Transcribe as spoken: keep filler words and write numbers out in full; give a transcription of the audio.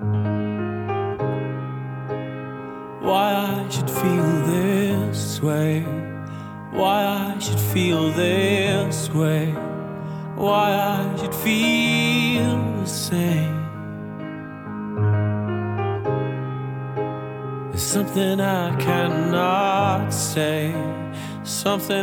Why I should feel this way, why I should feel this way, why I should feel the same. There's something I cannot say, something